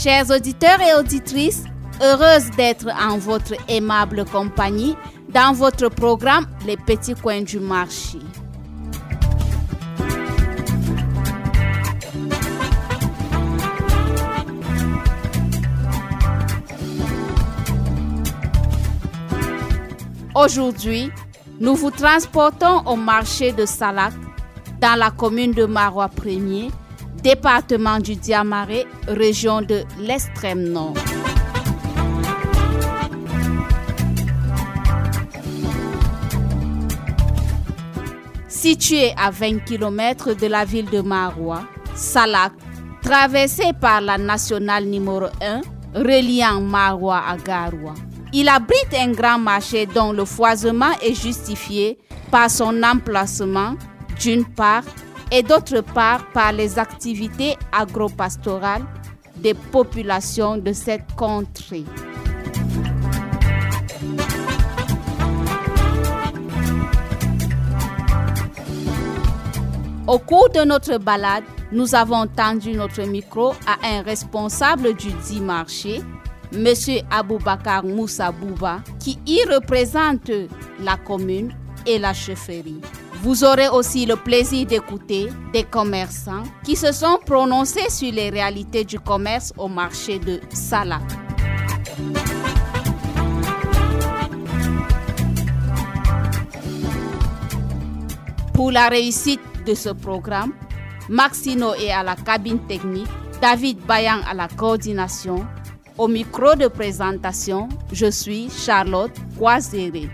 Chers auditeurs et auditrices, heureuse d'être en votre aimable compagnie dans votre programme Les Petits Coins du Marché. Aujourd'hui, nous vous transportons au marché de Salak, dans la commune de Maroua 1er, département du Diamaré, région de l'extrême nord. Situé à 20 km de la ville de Maroua, Salak, traversé par la nationale numéro 1, reliant Maroua à Garoua. Il abrite un grand marché dont le foisonnement est justifié par son emplacement, d'une part, et d'autre part par les activités agropastorales des populations de cette contrée. Au cours de notre balade, nous avons tendu notre micro à un responsable du dit marché, M. Aboubakar Moussa Bouba, qui y représente la commune et la chefferie. Vous aurez aussi le plaisir d'écouter des commerçants qui se sont prononcés sur les réalités du commerce au marché de Salak. Pour la réussite de ce programme, Maxino est à la cabine technique, David Bayan à la coordination. Au micro de présentation, je suis Charlotte Coiséré.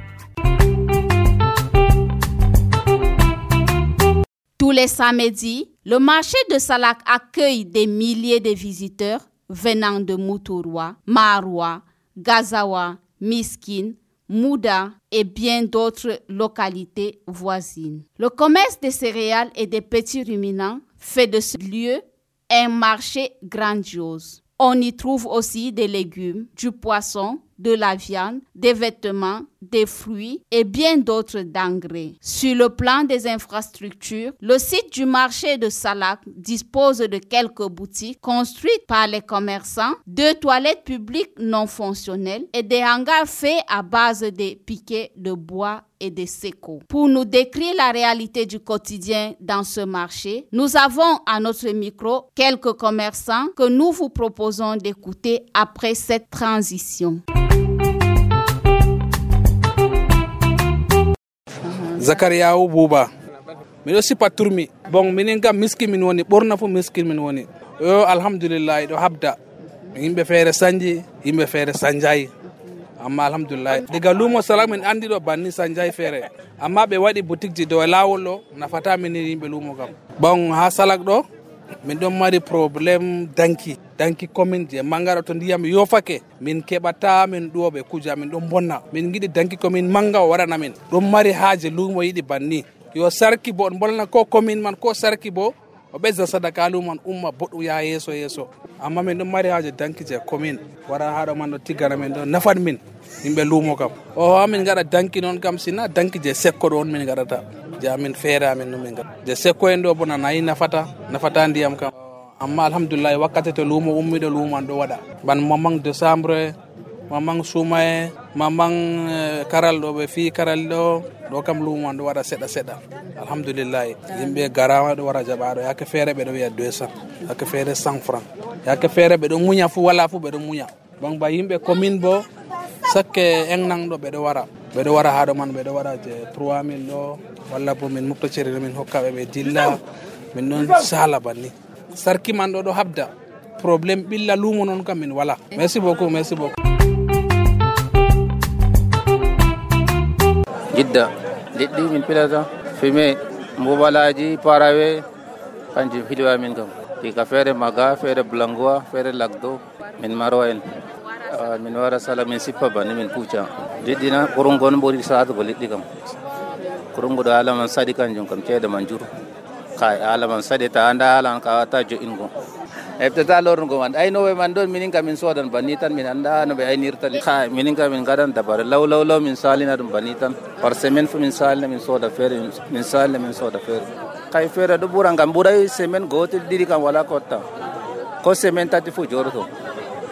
Tous les samedis, le marché de Salak accueille des milliers de visiteurs venant de Moutourwa, Maroua, Gazawa, Miskine, Mouda et bien d'autres localités voisines. Le commerce des céréales et des petits ruminants fait de ce lieu un marché grandiose. On y trouve aussi des légumes, du poisson, de la viande, des vêtements, des fruits et bien d'autres denrées. Sur le plan des infrastructures, le site du marché de Salak dispose de quelques boutiques construites par les commerçants, 2 toilettes publiques non fonctionnelles et des hangars faits à base de piquets de bois et de sécos. Pour nous décrire la réalité du quotidien dans ce marché, nous avons à notre micro quelques commerçants que nous vous proposons d'écouter après cette transition. Zakaria Bouba. Mais aussi pas tourmi. Bon, minenga miski min woni borna fu miski min woni. Yo alhamdulillah do habda. Yimbe feere sanji, yimbe feere sanjay. Amma alhamdulillah. Diga lumo Salak min andi do banni sanjay feere. Amma be wadi boutique ji do lawolo nafata min yimbe lumo kam. Bon ha Salak do min don mari problème danki commune je mangaro to ndiyam yofake min kebata min dobe kuja min don bonna min gidi danki commune manga warana min don mari haaje lumo yidi banni yo sarki bo bolna ko commune man ko sarki bo o bezza sadaka lumo umma bodu ya yeso amma min don mari haaje danki je commune wara haado man do tigana min don nafan min yimbe lumo kam o amin gara danki non kam sina danki je sekko don min garata jamin feera min no min gara je sekko en do bona nayi nafata ndiyam kam. Amma alhamdulillah wakkati to lumo ummido lumo do wada ban mamang décembre mamang sumaye mamang karal do be fi karal do kam lumo do wada seda alhamdulillah yimbe garawa do wara jabado yake fere be do wiya 200 yake fere 100 francs yake fere be do munya fu wala fu be do munya bon ba yimbe commune bo sakke engnang do be do wara hado man be do wara je 3000 do walla bo min mukto cere min hokkabe be dilla min non sala banni sarki man do habda problème billa lumo non kam min wala. Merci beaucoup. Jidda liddi min pilata fime mbobalaji parawe kanji filwa min kam ka fere maga fere blangwa fere lagdo min maroen min wara sala min sippa bani min pucha diddina kurungon bori saat go liddi kam kurungo do alaman sadi kanjum kam cede manjuru kai alaman sade ta anda alan ka ta jo ingo ebta lor ngo man ay no we man don mininga min sodan banitan min anda no be ay nirta kai mininga min gadan dabar law min salina dum banitan par semaine fu min salina min soda fere min salina min soda fere kai fere do buranga burai semaine gotel diri kam wala kotta ko semaine tati fu jorto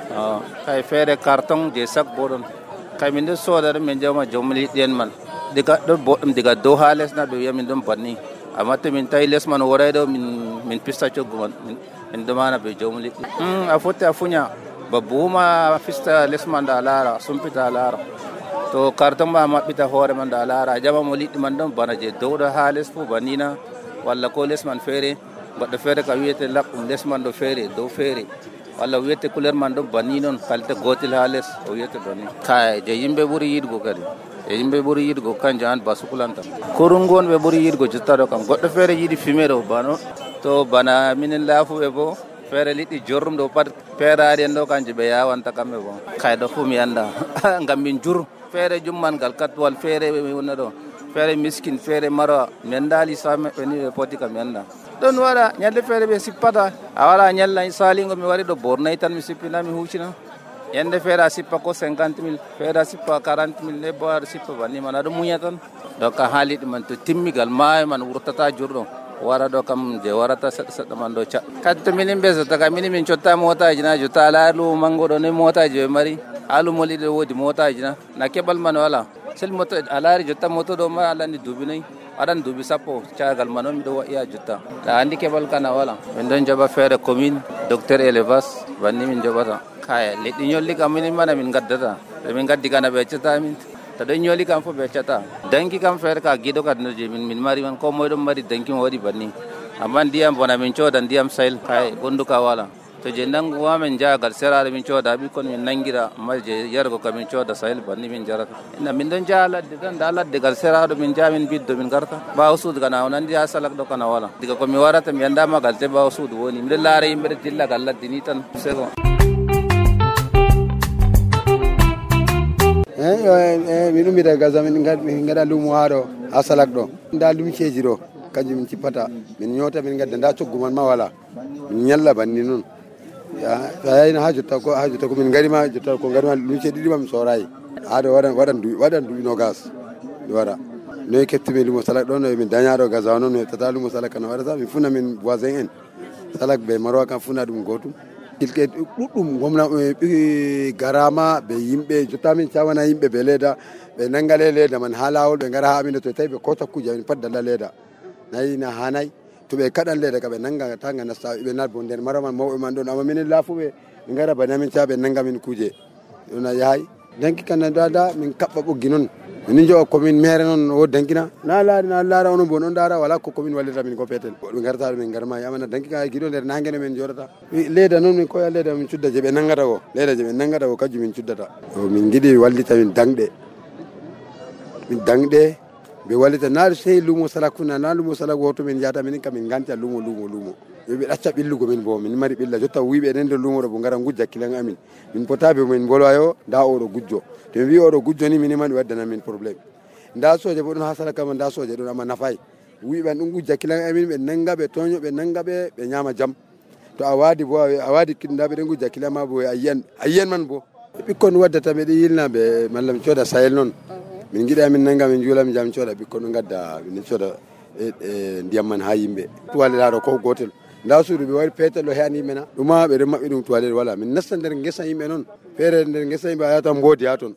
Kai fere carton je sak bodon. Kai min do soda min jama jomli den man. Diga do bodum diga do hales na do yamin dum banni. Amate min tay les man woray do min pistacho guman min do mana be jomli. Afote afunya babuma fista les man da lara sumpita lara. To carton ba mabita hore man da lara jama molid man dum bana je do hales fu banina walla ko les man fere goddo fere ka wiete lakum les man do fere do fere walla wiete couleur man do banni non kalte gotil hales o wiete banni kay je yimbe buri yidgo kadi e yimbe buri yidgo kanje an basukulanta korungon be buri yidgo jutta do kam goddo fere yidi fimero bano to bana minen lafu e bo fere lidi jorrum do pat fere en do kanje be yawanta kambe bo kay do fu mi anda ngam min jur fere jumman gal katwal fere wona do fere miskin fere maro mendali same beni poti kam menda don wara nyalle fere be sipata awara nyalla salingo mi wari do bornay tan mi sipina mi hucina yende fere sippa ko 50000 fere sippa 40000 le bar sippa bani mana do munya tan do ka halid man to timmigal may man wurtata jurdo wara do kam je warata set man do cha kadto minin be zata ka minin min chotta mota jina jota lalu mango do ne mota je mari alu moli do wodi mota jina na kebal man wala sel moto alari jotta moto do ma ala ni dubinai adan dubi sapo chagal manom do ya jotta la andi kebal kana wala men don jaba fere commune docteur élevage banni min jobata kaya leddi nyolli kam min mana min gaddata min gaddi kana be chata min ta do nyolli kam fo be chata danki kam fere ka gido kad no je min mari man ko moy do mari danki wodi banni amma ndiyam bona min coda ndiyam sayl kay gonduka wala to je nangu wa men jagal serare min coda bi kon min nangira malje yargo kam min coda sayl banni min jarata ina min don jala digan dalat digal serado min jamin biddo min garta ba usud kana onan dia salak do kana wala diga ko mi warata mi anda magal te ba usud woni mi laare yimbe dilla gallat dini tan sego minum mi daga zamin ngada lumu haro asalak do nda lum cejiro kanjum min cipata min nyota min gadda nda cogguman ma wala min nyalla banni non ya ayina hajutta ko min garima jutta ko garima luce didi mam soray ado wadan du no gas wara no kepti be lumo salak don no min dañado gas wono no tata lumo salak kana wara mi funa min voisin en salak be maro kan funa dum gotum ilke duddum gomna garama be yimbe jutta min cawana yimbe be leda be nangale leda man halawol be ngara ha min to taybe kota kuja min padda leda nayi na hanai to be kadan leda ka be nanga tanga na sa be nal bonden maraman mawbe man don amma min lafu be ngara bana min tabe nanga min kuje ona yayi danki kan dada min kabba boggi non min jo commune maire non o dankina na lara on bon on dara wala ko commune walita min ko petel be ngarta min garma yamana danki ka gido der nangene men jodata leda non min ko ya leda min cudda je be nangata ko leda je be nangata ko kaju min cuddata o min gidi wallita min dangde be walita na sey lumo salakuna na lumo salago to min jata min kam min ganta lumo be dacca billugo min bo min mari billa jotta wiibe den do lumo do ngara gujja kilan amin min potabe min bolwayo da o do gujjo to wi o do gujjo ni min man waddana min problem nda soje bo don hasala kam nda soje don amma nafai wiibe dum gujja kilan amin be nanga be tonyo be nanga be nyama jam to awadi kinda be den gujja kilan ma bo ayyan man bo bikkon waddata be yilna be mallam coda sayel non min gida min nanga min jula min jam coda bikkon gadda min coda ndiyam man ha yimbe tuwale laro ko gotel nda suudu be wari petel lo hani mena duma be dem mabbe dum tuwale wala min nasta der ngesa yimbe non fere der ngesa yimbe ayata mbodi aton.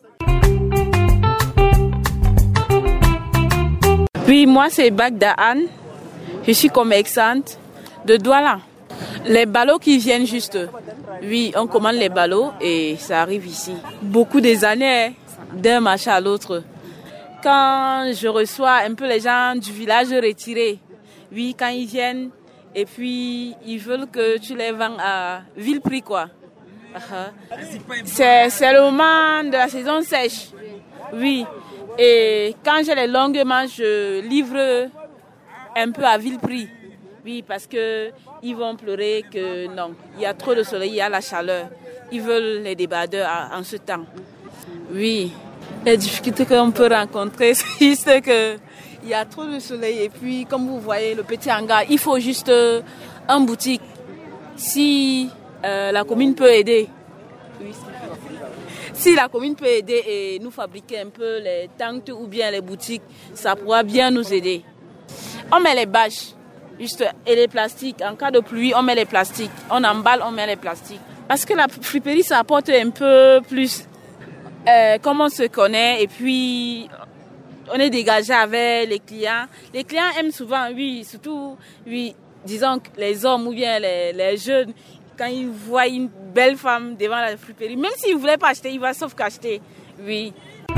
Oui, moi c'est Bagda Anne. Je suis commerçante de Douala. Les ballots qui viennent juste. Oui, on commande les ballots et ça arrive ici. Beaucoup des années, d'un marché à l'autre. Quand je reçois un peu les gens du village retirés, oui, quand ils viennent et puis ils veulent que tu les vends à vil prix, quoi. C'est le moment de la saison sèche, oui. Et quand j'ai les longuement, je livre un peu à vil prix. Oui, parce que ils vont pleurer que non, il y a trop de soleil, il y a la chaleur. Ils veulent les débardeurs en ce temps. Oui, les difficultés qu'on peut rencontrer, c'est juste que il y a trop de soleil. Et puis, comme vous voyez, le petit hangar, il faut juste une boutique. Si la commune peut aider, oui, si la commune peut aider et nous fabriquer un peu les tentes ou bien les boutiques, ça pourra bien nous aider. On met les bâches. Juste, et les plastiques, en cas de pluie, on met les plastiques. On emballe, on met les plastiques. Parce que la friperie, ça apporte un peu plus... comme on se connaît et puis on est dégagé avec les clients. Les clients aiment souvent, oui, surtout, oui, disons les hommes ou bien les jeunes, quand ils voient une belle femme devant la friperie, même s'ils ne voulaient pas acheter, ils vont sauf qu'acheter, oui.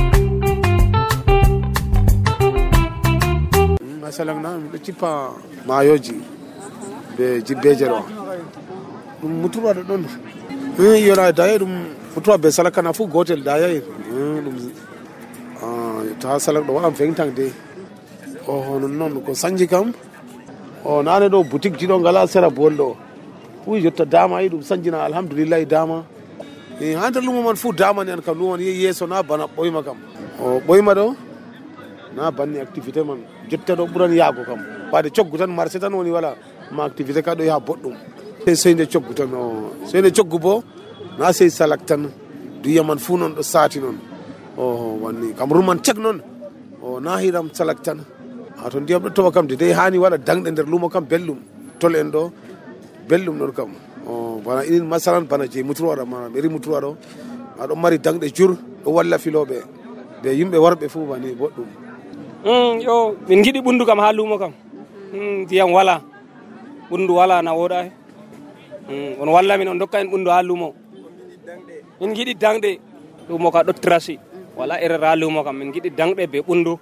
Masalangna chipa mayoji be jibejero mutuwa don yora dai dum mutuwa be salaka na fu gotel dai dum ta salak do am fengtang de o non ko sanji kam o nane do boutique jido ngala sera boldo fu jotta dama yi dum sanjina alhamdulillah dama handa lumo man fu dama ne kam lumo yeso na bana boyma kam o boyma do na banni activité man jotta do buran yago kam bade coggu tan marché tan woni wala ma activité ka do ya boddum seyde coggu tan o seyde coggu bo na sey salak tan du yaman fu non do sati non o wanni kam ruman tek non o na hiram salak tan ato ndiyam do to kam de hani wala dangde nder lumo kam bellum tol en do bellum non kam o bana inin masalan bana je mutuwara ma beri mutuwaro ado mari dangde jur do walla filobe be yimbe warbe fu bani boddum yo min giɗi ɓundu kam ha luumo kam ndiyam wala ɓundu wala na woɗa on walla min on dokka en ɓundu ha luumo min giɗi dangɗe luumo ka ɗo trasi wala erreur ha luumo kam min giɗi dangɗe be ɓundu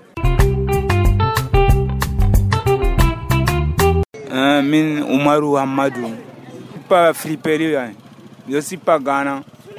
min Umaru Hamadou pas friperie je suis pas Ghana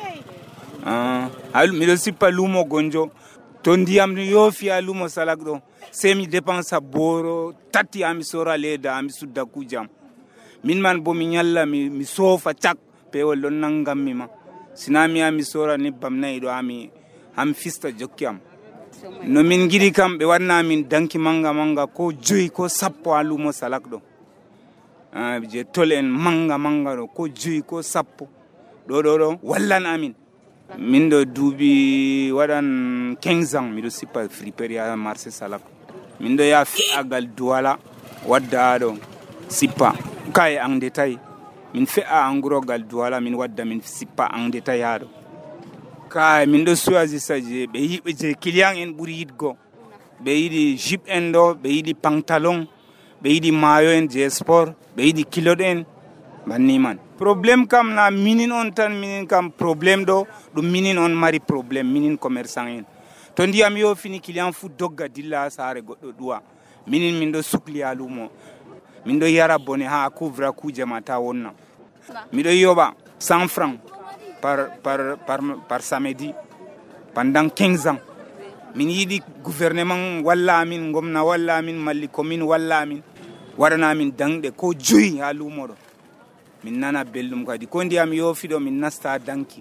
je suis pas luumo gonjo to ndiyam yo fiya lumo salak ɗo sey mi dépensa boro tati ami sora leda ami sudda kujam min man bo mi ñalla mi soofa cak pewol ɗon nangammi ma sina mi ami sora nebbam nayi ɗo ami fista jokki am no min giɗi kam ɓe wanna min danki manga manga ko 5 ko 10 ha lumo salak ɗo je tol en manga manga ɗo ko 5 ko 10 ɗo wallan amin min do duuɓi waɗan 15 ans miɗo sippa friperie ha marché salak min do ya fe'agal duwala wadda ɗo sippa kay en détail min fe'a en gros gal duwala min wadda min sippa en détail ha ɗo kay min do choisissa je ɓe yiɓe je client en ɓuri yiɗgo ɓe yiɗi jupe en ɗo ɓe yiɗi pantalon ɓe yiɗi mayo en je sport ɓe yiɗi kiloɗe en banni man problème kam na minin on tan minin kam problème ɗo ɗum minin on mari problème minin commerçant en to ndiyam yo fini client fu dogga dilla ha saare goɗɗo ɗuwa minin min ɗo sukli ha lumo min ɗo yara bone ha couvra kuje ma ta wonna miɗo yoɓa 100 francs par samedi pendant 15 ans min yiɗi gouvernement walla amin gomna walla amin malli commune walla amin waɗana amin dangɗe ko 5 ha lumo ɗo min nana bellum kadi ko ndiyam yofi ɗo min nasta danki.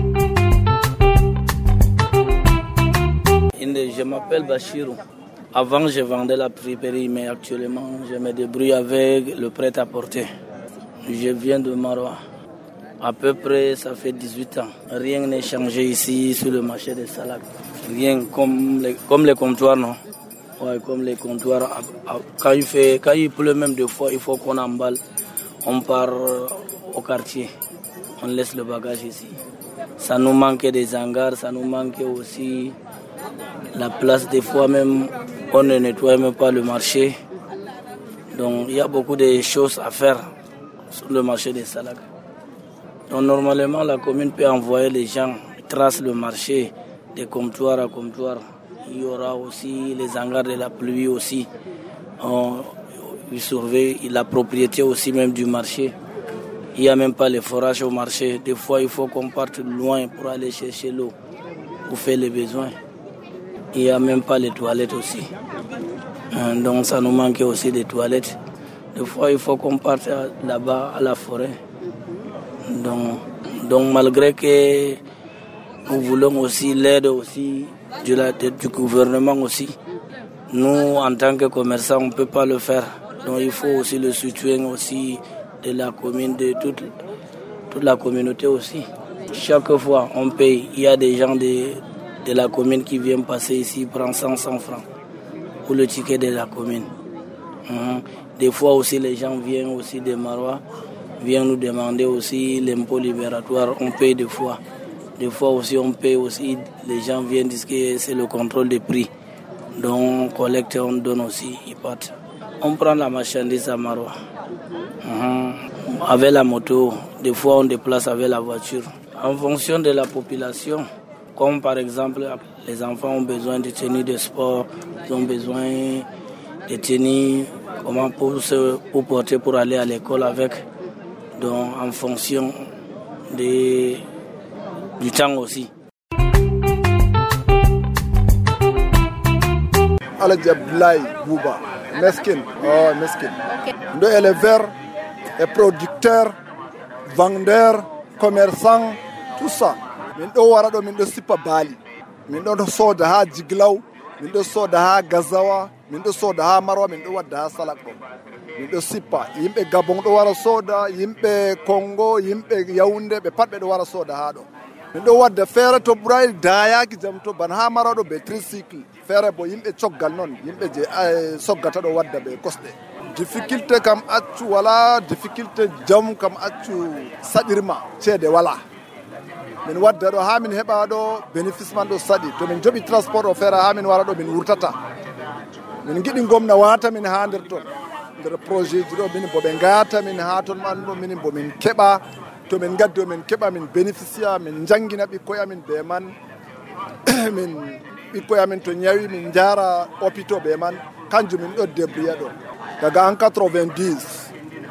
Je m'appelle Bachirou. Avant, je vendais la friperie, mais actuellement, je me débrouille avec le prêt-à-porter. Je viens de Maroua. À peu près, ça fait 18 ans. Rien n'est changé ici sur le marché des salades. Rien comme les comptoirs, non? Ouais, comme les comptoirs. Quand il pleut même 2 fois, il faut qu'on emballe. On part au quartier. On laisse le bagage ici. Ça nous manque des hangars, ça nous manque aussi la place. Des fois même, on ne nettoie même pas le marché. Donc il y a beaucoup de choses à faire sur le marché des salades. Donc normalement, la commune peut envoyer les gens, tracer le marché de comptoir à comptoir. Il y aura aussi les hangars de la pluie aussi. Il surveille la propriété aussi même du marché. Il n'y a même pas les forages au marché. Des fois, il faut qu'on parte loin pour aller chercher l'eau, pour faire les besoins. Il n'y a même pas les toilettes aussi. Donc ça nous manque aussi des toilettes. Des fois, il faut qu'on parte là-bas à la forêt. Donc malgré que nous voulons aussi l'aide aussi du gouvernement aussi, nous, en tant que commerçants, on ne peut pas le faire. Donc il faut aussi le soutien aussi de la commune, de toute la communauté aussi. Chaque fois, on paye. Il y a des gens de la commune qui viennent passer ici, prennent 100 francs pour le ticket de la commune. Des fois aussi, les gens viennent aussi de Maroua. vient nous demander aussi l'impôt libératoire, on paye des fois. Des fois aussi on paye aussi, les gens viennent dire que c'est le contrôle des prix. Donc on collecte et on donne aussi, ils partent. On prend la marchandise à Maroua. Avec la moto, des fois on déplace avec la voiture. En fonction de la population, comme par exemple les enfants ont besoin de tenues de sport, ils ont besoin de tenues pour porter pour aller à l'école avec. Donc en fonction du temps aussi. Aladji Abdoulaye Bouba, meskin, meskin. Ndo éleveur et producteur, vendeur, commerçant, tout ça. Min do wara do min do sippa Bali. Min do soda ha Jiglaw, min do soda ha Gazawa, min do soda ha Marwa, min do wadda ha Salak do. Min do sippa yimbe Gabon do wara soda, yimbe Congo, yimbe Yaoundé be pat be do wara soda ha do. Min do wadda fere to buray dayaki jam to ban ha Marwa do be tricycle. Fere bo yimbe coggal non, yimbe je soggata do wadda be kosde. Difficulté kam accu wala, difficulté jam kam accu sadirma cede wala. Min wadda do ha min heba do bénéfice man do sadi to min jobi transport o fera ha min wara do min wurtata. Min gidi gomna wata min ha nder ton. Nder projet ji do min bo be ngata min ha ton man do min bo min keba to min gaddo min keba min bénéficia min jangina bikkoy amin be man min bikkoy amin to nyawi min jara hôpitaux be man kanjum min do débrouiller do. Daga en 90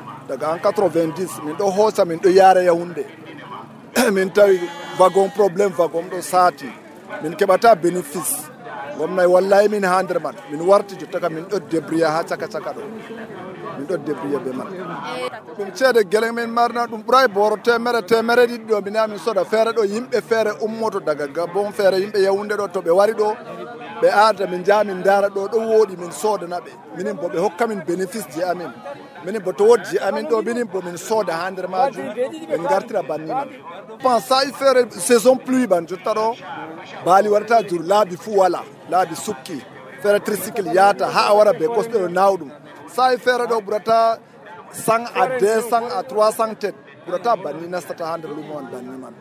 min do hosa min do yara Yaoundé min tawi wagon problème wagon do sati min kebata bénéfice gomnay wallahi min hander man min warti jottaka min do débrouiller ha caka do min do débrouiller be man dum cede gelen min marna dum buray boro temere di do min amin soda fere do yimbe fere ummoto daga Gabon fere yimbe Yaoundé do to be wari do be aada min jamin dara do wodi min soda nabe minin bo be hokka min bénéfice ji amin minin bo to wodi amin do minin bo min soda hander maju en gartira banni man pensa y faire saison pluie ban jottaro Bali warta jur laabi fu wala laabi sukki fere tricycle yata ha wara be kosto nawdum sai fere do burata 100 à 200 à 300 tête burata banni nastata hander lumon banni man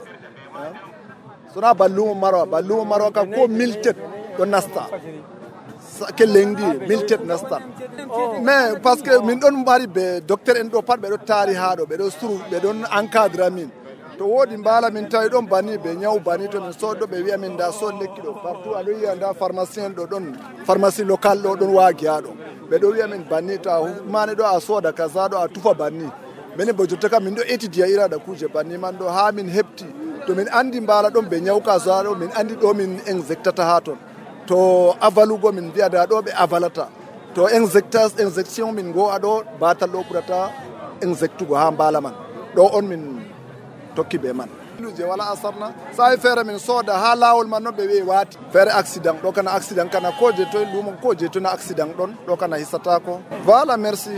sona ballumo marwa ka ko 1000 tête do nasta ke lengdi 1000 tête nasta mais parce que min don mbari be docteur en do pat be do tari ha do be do suru be don encadre min to wodi mbala min tawi don bani be nyaw bani to min sodo be wi min da so lekki do partout alo yi anda pharmacien do don pharmacie locale do don waagi ado be do wi min bani ta mane do a soda kaza do a tufa bani mene bo jottaka min do étudier ira da kuje bani man do ha min hebti to min andi mbala don be nyaw kaza do min andi do min injectata ha ton to avalugo min biada do be avalata to injection min go ado batal do burata injectugo ha mbala man do on min tokki be man je wala asarna sai fere min soda ha lawol man no be we wati fere accident do kana accident kana koje to lumo koje to na accident don do kana hisata ko voilà merci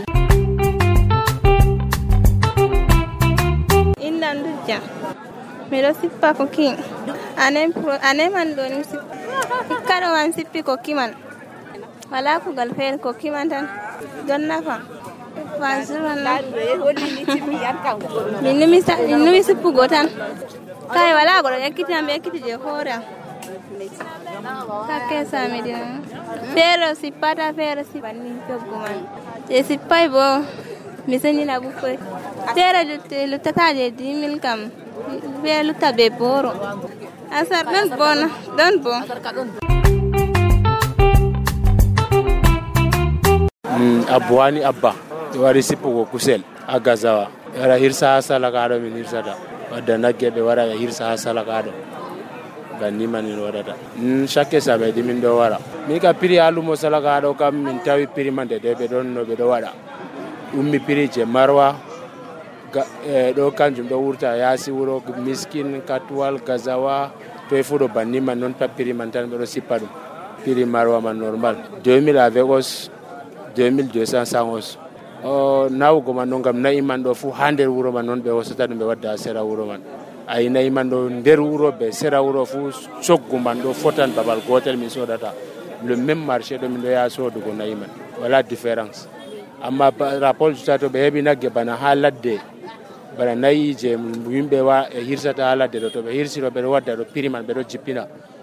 indan dujja mi do sippa ko king anem man do ni kado man sippi ko kiman wala ko gal fere ko kiman tan don nafa Minumi sipu gotan. Kai wala go yakiti ambe yakiti je hora. Kake samedi. Fero sipata fero sipani joguman. Je sipai bo miseni na buko. Fero lutata je 10000 kam. Fero lutabe boro. Asar don bon. Abuani abba. Wari sipu ko kusel agazawa wara hirsa hasala kado min hirsata wadda naggebe wara hirsa hasala kado banni manin wadata chaque sabe di min do wara mi ka piri alumo sala kado kam min tawi piri mande de be don no be do wada ummi piri je Marwa do kanjum do wurta yasi wuro miskin katwal Gazawa to e fudo banni man non papiri man tan be do sipadu piri Marwa man normal 2000 avec os 2200 sangos naw go man ngam nay man do fu hander wuro man non be wasata be wadda sera wuro man ay nay man do der wuro be sera wuro fu soggu man do fotan babal gotel mi sodata le même marché do min do ya sodu go nay man wala différence amma rapport stato be hebi nagge bana haladde bana nayi je yimɓe wa e hirsata ladde ɗo to ɓe hirsiro ɓeɗo wadda ɗo prix man ɓeɗo jippina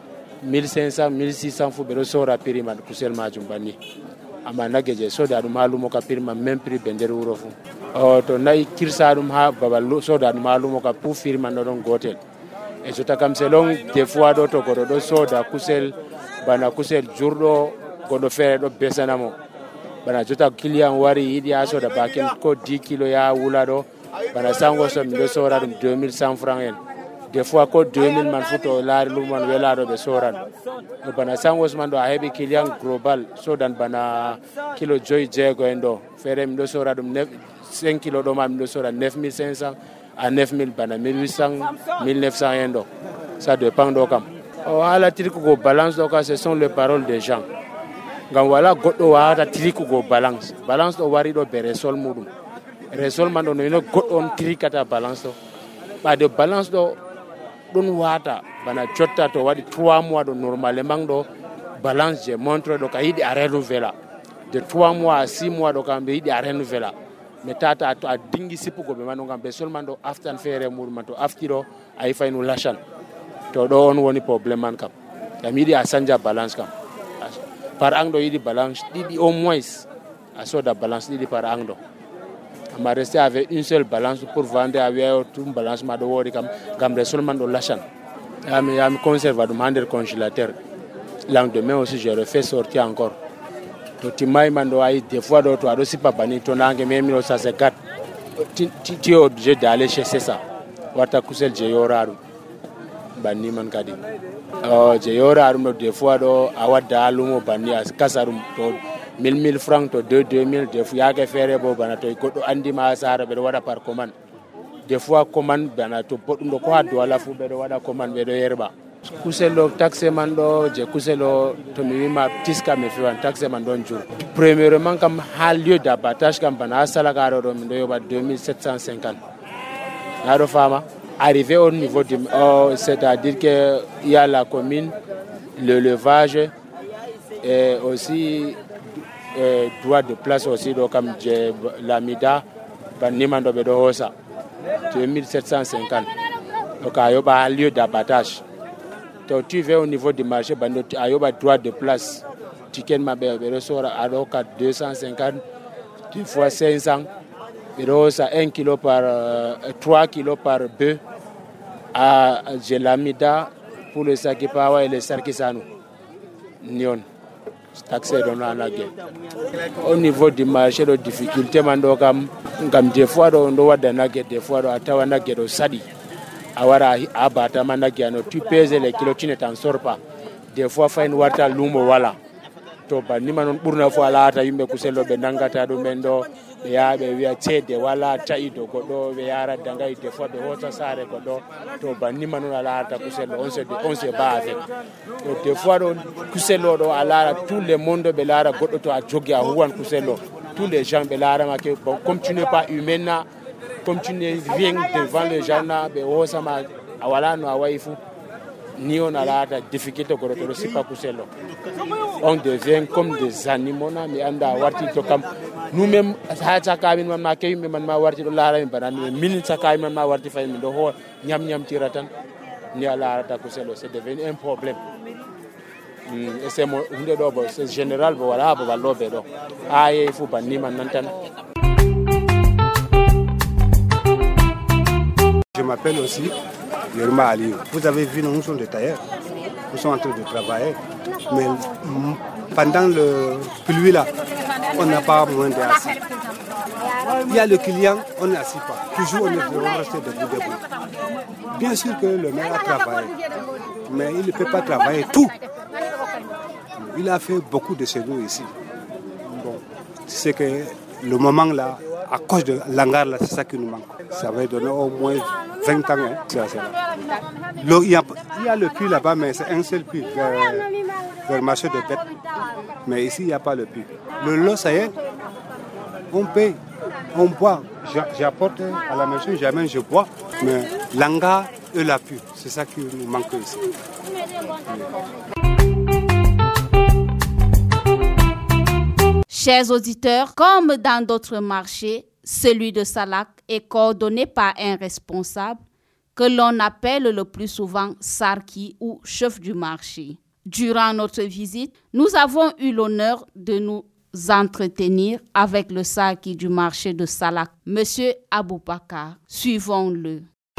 1500 1600 fu ɓeɗo sora prix man kusel majum banni amma nagge je soda ɗum ha lumo ka prix man même prix ɓe nder wuro fu to nayi kirsa ɗum ha babal soda ɗum ha lumo ka pour prix man ɗo ɗon gotel e jotta kam selon des fois ɗo to goɗo ɗo soda kusel bana kusel jurɗo goɗɗo feere ɗo besanamo bana jotta client wari yiɗi ha soda bakin ko 10 kilo ya wula ɗo bana sango so miɗo sora ɗum 2100 francs en des fois ko 2000 man fu to laari lumo man welaɗo ɓe soran bana sangos man ɗo a heɓi client global sodan bana kilo 5 en ɗo feere miɗo sora ɗum 5 kilo ɗo ma miɗo sora 9500 à 9000 bana 1800 1900 en ɗo ça dépend ɗo kam haala tirkugo balance ɗo ka ce sont les paroles des gens ngam wala goɗɗo wawata tirikugo balance ɗo wari ɗo be resol muɗum resol man ɗo noino goɗɗo on tirikata balance ɗo ɓade balance ɗo ɗum wata bana jotta to waɗi 3 mois ɗo normalement ɗo balance je montre ɗo ka yiɗi a renouvela de 3 mois à 6 mois ɗo kam ɓe yiɗi a renouvela mais tata to a dingi sippugo ɓe man ɗo ngam ɓe solman ɗo aftan feere muɗum man to afti ɗo a yifay no lachan to ɗo on woni probléme man kam kam yiɗi a sanja balance kam par an ɗo yiɗi balance ɗiɗi au moins a soda balance ɗiɗi par an ɗo amma rester avec une seule balance pour vendre a wiya tout balance ma ɗo woodi kam ngam resol man ɗo lachan yami conserve ɗum ha nder congélateur lendemain aussi je refais sortir encore to timmay man ɗo ayi des fois ɗo to aɗo sippa bani to nangue memino ça c'est gat ti est obligé d'aller chez ça warta kusel je yora ɗum banni man kadi je yora ɗum ɗo des fois ɗo a wadda ha lumo banni a kasa ɗum to 1000 francs to 2000 des fois yake feere bo bana to goɗɗo andima ha sara ɓeɗo waɗa par commande des fois commande bana to boɗɗum ɗo ko ha douala fu ɓeɗo waɗa commande ɓeɗo yerɓa kusel ɗo taxe man ɗo je kusel o to mi wima tiska mi fiwan taxe man ɗon jur premièrement kam ha lieu d'abattage kam bana ha salagaɗo ɗo min ɗo yoɓa 2750 naɗo fama arrivé au niveau du c'est-à-dire que il y a la commune l'élevage et aussi droit de place aussi ɗo kam je lamida banniman ɗo ɓeɗo hosa 2750 donc a yoɓa ha lieu d'abattage to tu vas au niveau du marché bando a yoɓa droit de place ticket maɓɓe ɓeɗo sora aɗo hokka 250 deux fois 500 ɓeɗo hosa 1 kilo par 3 kilos par bœuf à Jelamida pour le Sakipawa et le Sarkisano Nyon taxé don anage au niveau du marché de difficulté man do kam des fois do wadda nage des fois do atawa nage do sadi awara abata manage no tu pèses les kilos tu ne t'en sors pas des fois fa une warta lumo wala to banni man burna fo alaata yimbe kuselo be nangata do men do be yaabe wiya cede wala ta'i do godo be yara dangay des fois be hota sare godo to banni man alaata kuselo on se ba avec to des fois do kuselo do alaara tout le monde be lara godo to a jogi a huwan kuselo tous les gens be lara ma ke bon comme tu n'es pas humain comme tu ne viens devant les gens na be hosa ma awala no awaifu ni on a la difficulté ko to sipa kuselo on devient comme des animaux na mi anda warti to kam nous même ha chaka min man ma kay min man ma warti do laara min banani min chaka min ma warti fay min do ho nyam tiratan ni ala ta kuselo c'est devenu un problème et c'est mo hunde do bo c'est général bo wala bo ballo be do aye fu banni man nan tan. Je m'appelle aussi Yerma Aliou. Vous avez vu, nous sommes des tailleurs. Nous sommes en train de travailler. Mais pendant le pluie là, on n'a pas moins d'assis. Il y a le client, on ne assis pas. Toujours on est resté debout. Bien sûr que le maire a travaillé, mais il ne peut pas travailler tout. Il a fait beaucoup de chez nous ici. Bon, c'est que le moment là, à cause de l'hangar là, c'est ça qui nous manque. Ça va donner au moins 20 ans. Hein, il y a le puits là-bas, mais c'est un seul puits vers le marché de bêtes. Mais ici, il n'y a pas le puits. Le lot, ça y est, on paye, on boit. J'apporte à la maison, j'amène, je bois. Mais l'hangar et la puits, c'est ça qui nous manque ici. Chers auditeurs, comme dans d'autres marchés, celui de Salak, est coordonné par un responsable que l'on appelle le plus souvent Sarki ou chef du marché. Durant notre visite, nous avons eu l'honneur de nous entretenir avec le Sarki du marché de Salak, M. Aboubakar. Suivons-le.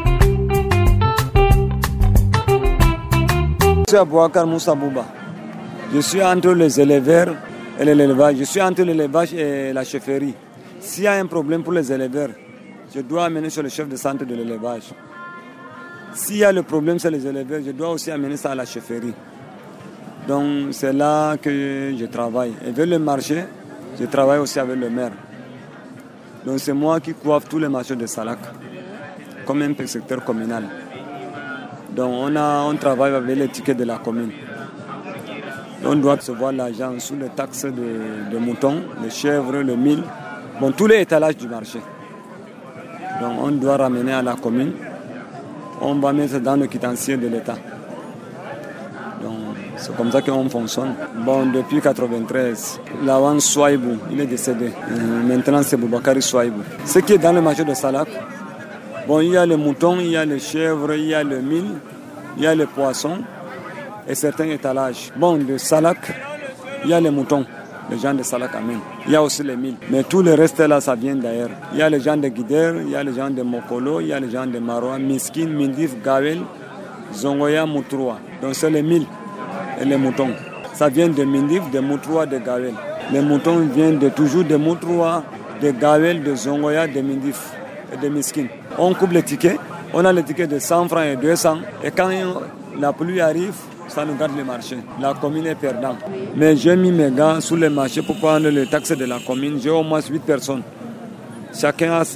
Je suis Aboubakar Moussa Bouba. Je suis entre les éleveurs et l'élevage. Je suis entre l'élevage et la chefferie. S'il y a un problème pour les éleveurs, je dois amener sur le chef de centre de l'élevage. S'il y a le problème sur les éleveurs, je dois aussi amener ça à la chefferie. Donc c'est là que je travaille. Et vers le marché, je travaille aussi avec le maire. Donc c'est moi qui coiffe tous les marchés de Salak, comme un secteur communal. Donc on travaille avec les tickets de la commune. On doit recevoir l'argent sous les taxes de moutons, les chèvres, le mil, bon, tous les étalages du marché. Donc on doit ramener à la commune. On va mettre dans le quitancier de l'État. Donc c'est comme ça qu'on fonctionne. Bon, depuis 1993, Lawan Souaïbou, il est décédé. Maintenant c'est Boubacar Souaïbou. Ce qui est dans le marché de Salak, bon, il y a les moutons, il y a les chèvres, il y a le mil, il y a les poissons et certains étalages. Bon, de Salak, il y a les moutons. Les gens de Salak amènent. Il y a aussi les mille. Mais tout le reste là, ça vient d'ailleurs. Il y a les gens de Guider, il y a les gens de Mokolo, il y a les gens de Maroua, Miskin, Mindif, Gawel, Zongoya, Moutroua. Donc c'est les mille et les moutons. Ça vient de Mindif, de Moutroua, de Gawel. Les moutons viennent toujours de Moutroua, de Gawel, de Zongoya, de Mindif et de Miskin. On coupe les tickets. On a les tickets de 100 francs et 200. Et quand la pluie arrive, ça nous garde le marché. La commune est perdante. Mais j'ai mis mes gars sous le marché pour prendre les taxes de la commune. J'ai au moins 8 personnes. Chacun a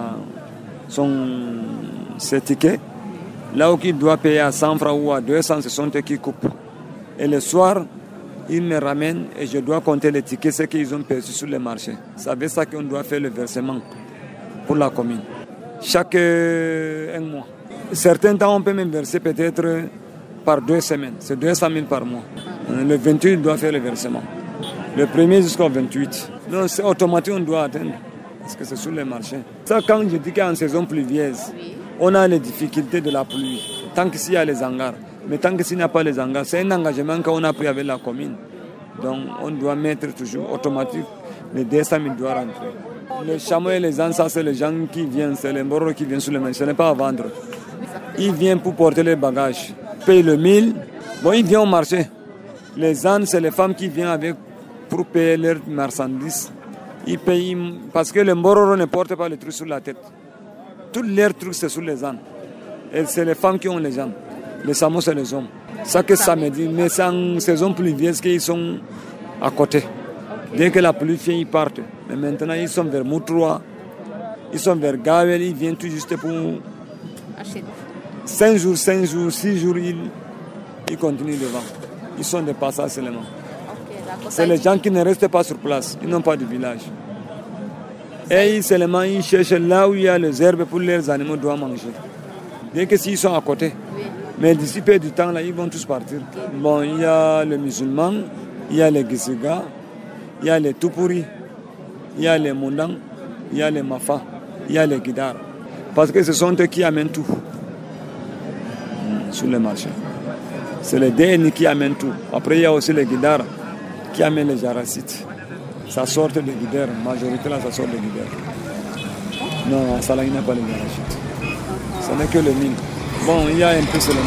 ses tickets. Là où il doit payer à 100 francs ou à 200, ce sont eux qui coupent. Et le soir, ils me ramènent et je dois compter les tickets, ce qu'ils ont perçu sur le marché. Ça veut dire qu'on doit faire le versement pour la commune. Chaque un mois. Certains temps, on peut même verser peut-être par 2 semaines. C'est 200 000 par mois. Le 28, il doit faire le versement. Le 1er jusqu'au 28. Donc c'est automatique, on doit atteindre. Parce que c'est sur le marché. Ça, quand je dis qu'en saison pluvieuse, on a les difficultés de la pluie. Tant qu'ici, il y a les hangars. Mais tant qu'il n'y a pas les hangars, c'est un engagement qu'on a pris avec la commune. Donc on doit mettre toujours automatique. Les 200 000 doivent rentrer. Les chameaux et les ânes, ça c'est les gens qui viennent. C'est les moros qui viennent sur le marché. Ce n'est pas à vendre. Ils viennent pour porter les bagages. Payent le 1000. Bon, ils viennent au marché. Les ânes, c'est les femmes qui viennent avec pour payer leurs marchandises. Ils payent parce que les Mbororo ne portent pas les trucs sur la tête. Tous leurs trucs, c'est sur les ânes. Et c'est les femmes qui ont les ânes. Les chameaux, c'est les hommes. Ça que ça me dit. Mais c'est en saison pluvieuse qu'ils sont à côté. Dès que la pluie vient, ils partent. Mais maintenant, ils sont vers Moutroua. Ils sont vers Gawel. Ils viennent tout juste pour acheter. 5 jours, 6 jours, ils continuent devant. Ils sont des passages seulement. C'est les gens qui ne restent pas sur place. Ils n'ont pas de village. Et seulement ils cherchent là où il y a les herbes pour leurs animaux doivent manger. Dès que s'ils sont à côté. Mais d'ici peu du temps, là, ils vont tous partir. Bon, il y a les musulmans, il y a les Gisiga, il y a les Tupuri, il y a les Mondang, il y a les Mafa, il y a les Guidar. Parce que ce sont eux qui amènent tout sur le marché. C'est les DN qui amènent tout. Après, il y a aussi les Guidar qui amènent les Jaracites. Ça sort de Guidar. Majorité là, ça sort de Guidar. Non, ça là, il n'y a pas les Jaracites. Ce n'est que le mine. Bon, il y a un peu seulement.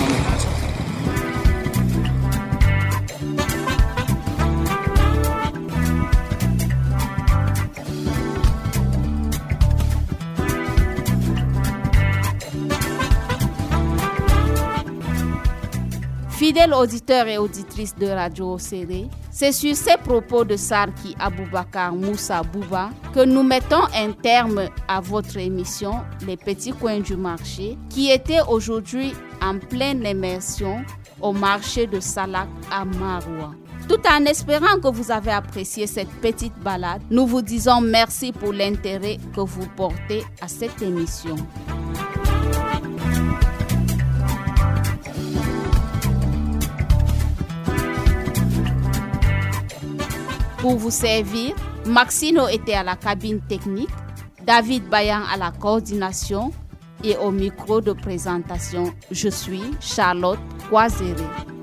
Fidèles auditeurs et auditrices de Radio Oséré, c'est sur ces propos de Sarki Aboubakar Moussa Bouba que nous mettons un terme à votre émission Les Petits Coins du Marché, qui était aujourd'hui en pleine immersion au marché de Salak à Maroua. Tout en espérant que vous avez apprécié cette petite balade, nous vous disons merci pour l'intérêt que vous portez à cette émission. Pour vous servir, Maxino était à la cabine technique, David Bayan à la coordination et au micro de présentation. Je suis Charlotte Coiseré.